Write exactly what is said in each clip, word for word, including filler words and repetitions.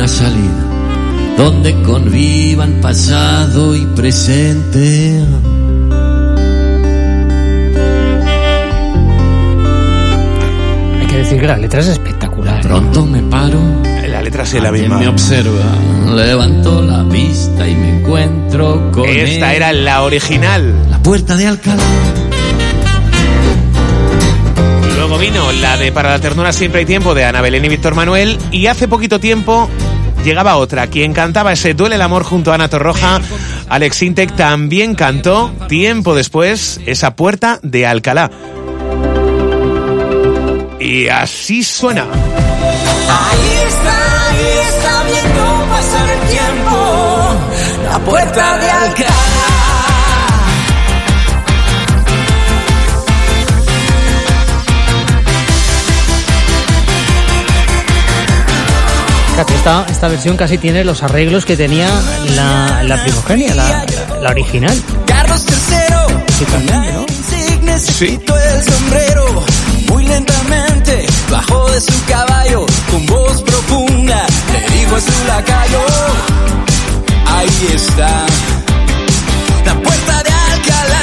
salida, donde convivan pasado y presente. Hay que decir que la letra es espectacular. Pronto me paro. La letra sí la misma. Me observa, levanto la vista y me encuentro con Esta él. era la original. La puerta de Alcalá. Luego vino la de Para la ternura siempre hay tiempo, de Ana Belén y Víctor Manuel, y hace poquito tiempo llegaba otra. Quien cantaba ese Duele el amor junto a Ana Torroja, Alex Intec, también cantó tiempo después esa Puerta de Alcalá. Y así suena. Ahí está, ahí está viendo pasar el tiempo, la Puerta de Alcalá. Esta, esta versión casi tiene los arreglos que tenía la, la primogenia, la, la, la original. Carlos tercero, Sí, también, ¿no? sí. El sombrero, muy lentamente bajó de su caballo, con voz profunda le dijo a su lacayo: ahí está, la Puerta de Alcalá.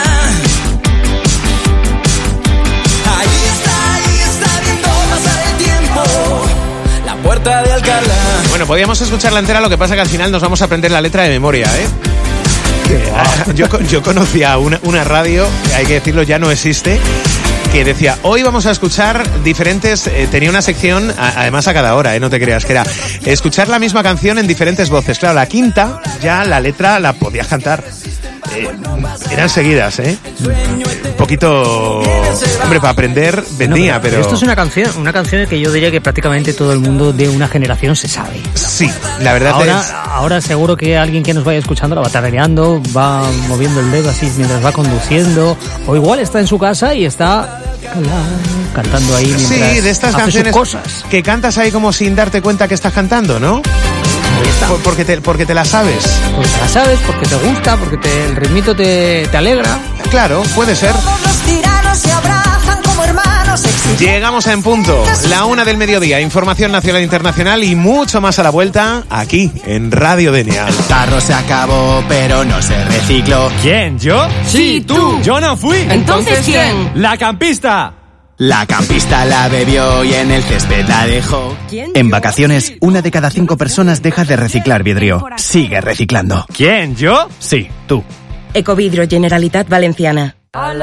Ahí está, ahí está viendo pasar el tiempo, la Puerta de Alcalá. Bueno, podíamos escucharla entera, lo que pasa que al final nos vamos a aprender la letra de memoria, ¿eh? Yo, yo conocía una, una radio, hay que decirlo, ya no existe, que decía, hoy vamos a escuchar diferentes, eh, tenía una sección, a, además a cada hora, eh, no te creas, que era escuchar la misma canción en diferentes voces. Claro, la quinta, ya la letra la podías cantar. Eh, eran seguidas, ¿eh? Un poquito... Hombre, para aprender vendía, no, pero... Esto es una canción, una canción que yo diría que prácticamente todo el mundo de una generación se sabe. Sí, la verdad ahora, es... Ahora seguro que alguien que nos vaya escuchando la va tarareando, va moviendo el dedo así mientras va conduciendo, o igual está en su casa y está cantando ahí mientras sí, de estas hace canciones sus cosas. Que cantas ahí como sin darte cuenta que estás cantando, ¿no? Por, porque, te, porque te la sabes. Porque te la sabes, porque te gusta, porque te, el ritmito te, te alegra. Claro, puede ser. Todos los tiranos se abrazan como hermanos. Llegamos a En Punto, la una del mediodía. Información nacional e internacional y mucho más a la vuelta aquí en Radio Denia. El tarro se acabó, pero no se recicló. ¿Quién? ¿Yo? Sí, tú. Yo no fui. ¿Entonces quién? La campista. La campista la bebió y en el césped la dejó. ¿Quién? En vacaciones, una de cada cinco personas deja de reciclar vidrio. Sigue reciclando. ¿Quién? ¿Yo? Sí, tú. Ecovidrio, Generalitat Valenciana.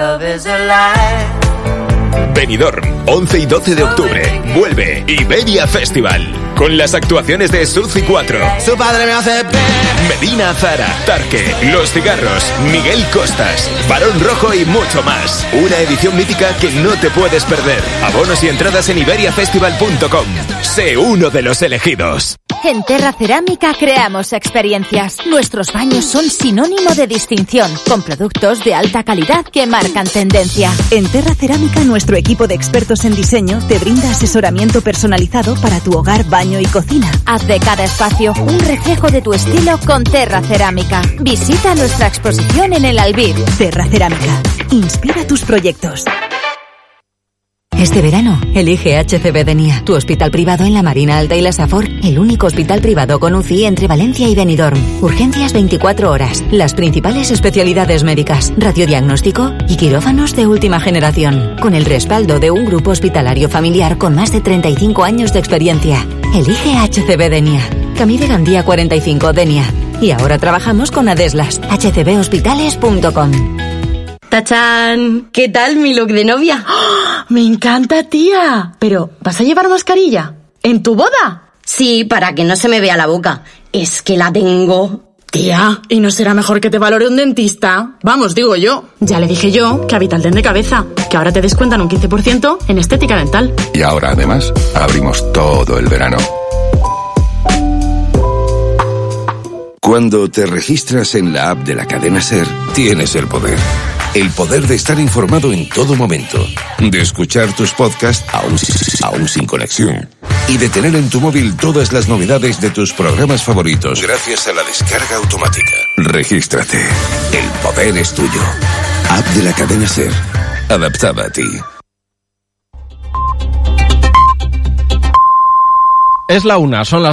Benidorm, once y doce de octubre. Vuelve Iberia Festival. Con las actuaciones de Suzy cuatro. Su padre me hace... Medina Zara, Tarque, Los Cigarros, Miguel Costas, Barón Rojo y mucho más. Una edición mítica que no te puedes perder. Abonos y entradas en iberia festival punto com. Sé uno de los elegidos. En Terra Cerámica creamos experiencias. Nuestros baños son sinónimo de distinción, con productos de alta calidad que marcan tendencia. En Terra Cerámica, nuestro equipo de expertos en diseño te brinda asesoramiento personalizado para tu hogar, baño y cocina. Haz de cada espacio un reflejo de tu estilo con Terra Cerámica. Visita nuestra exposición en el Albir. Terra Cerámica. Inspira tus proyectos. Este verano, elige H C B Denia, tu hospital privado en la Marina Alta y la Safor, el único hospital privado con U C I entre Valencia y Benidorm. Urgencias veinticuatro horas, las principales especialidades médicas, radiodiagnóstico y quirófanos de última generación, con el respaldo de un grupo hospitalario familiar con más de treinta y cinco años de experiencia. Elige H C B Denia, Camí de Gandía cuarenta y cinco, Denia. Y ahora trabajamos con Adeslas, h c b hospitales punto com. ¡Tachán! ¿Qué tal mi look de novia? ¡Oh! ¡Me encanta, tía! Pero, ¿vas a llevar mascarilla? ¿En tu boda? Sí, para que no se me vea la boca. Es que la tengo. Tía, ¿y no será mejor que te valore un dentista? Vamos, digo yo. Ya le dije yo que a Vitalden de Cabeza, que ahora te descuentan un quince por ciento en estética dental. Y ahora, además, abrimos todo el verano. Cuando te registras en la app de la cadena SER, tienes el poder. El poder de estar informado en todo momento, de escuchar tus podcasts aún, aún sin conexión y de tener en tu móvil todas las novedades de tus programas favoritos gracias a la descarga automática. Regístrate. El poder es tuyo. App de la cadena SER. Adaptada a ti. Es la una, son las